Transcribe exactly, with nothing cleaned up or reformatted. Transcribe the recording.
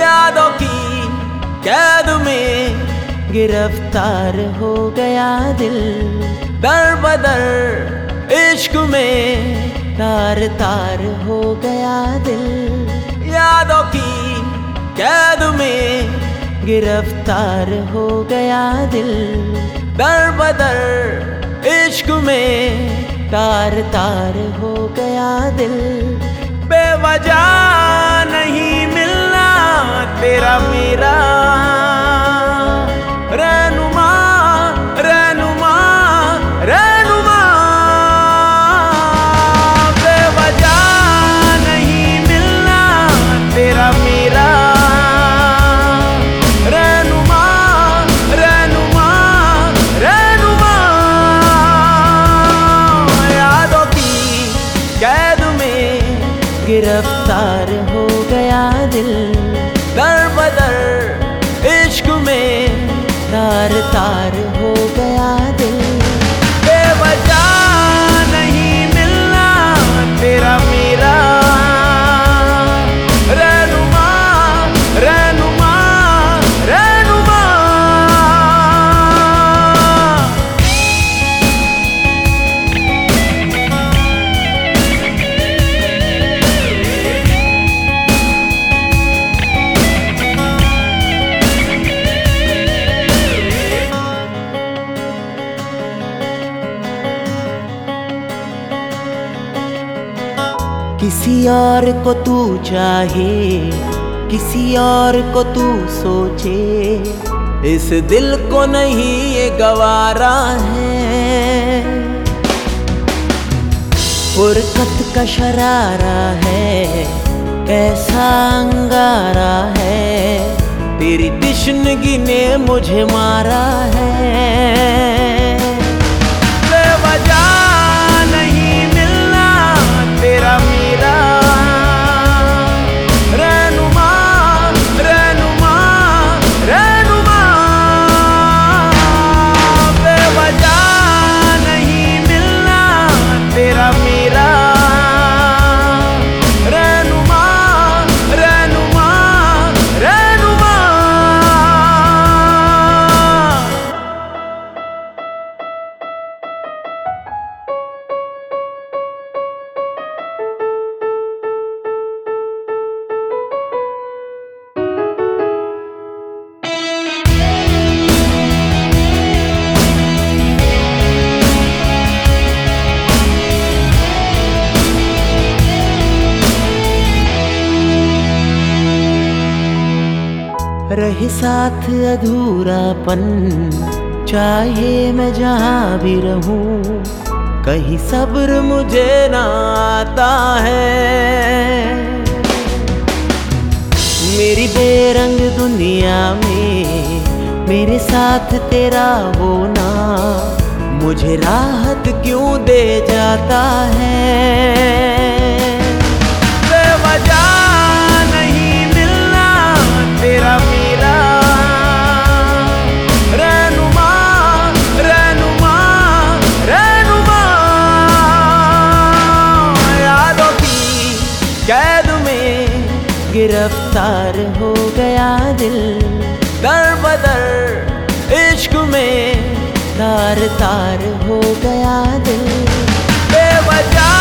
यादों की कैद में गिरफ्तार हो गया दिल, दर बदर इश्क में तार तार हो गया दिल। यादों की कैद में गिरफ्तार हो गया दिल, दर बदर इश्क में तार तार हो गया दिल। बेवजह नहीं मिलना तेरा मेरा रहनुमा रहनुमा रहनुमा, बेवजह नहीं मिलना तेरा मेरा रहनुमा रहनुमा रहनुमा। यादों की कैद में गिरफ्तार हो गया दिल, दर बदर इश्क में तार तार हो गया दिल। बेवजह नहीं मिलना तेरा मेरा रहनुमा रहनुमा रहनुमा। किसी और को तू चाहे, किसी और को तू सोचे, इस दिल को नहीं ये गवारा है। फुरकत का शरारा है, कैसा अंगारा है, तेरी तिश्नगी ने मुझे मारा है। बेवजह नहीं मिलना तेरा मेरा रहनुमा रहनुमा रहनुमा। बेवजह नहीं मिलना तेरा मेरा रहनुमा रहनुमा रहनुमा। रहे साथ अधूरापन, चाहे मैं जहाँ भी रहूं, कहीं सब्र मुझे ना आता है। मेरी बेरंग दुनिया में मेरे साथ तेरा होना मुझे राहत क्यों दे जाता है। बेवजह नहीं मिलना तेरा मेरा रहनुमा रहनुमा रहनुमा। यादों की कैद में गिरफ्तार हो गया दिल, दर बदर इश्क में तार तार हो गया दिल। बेवजह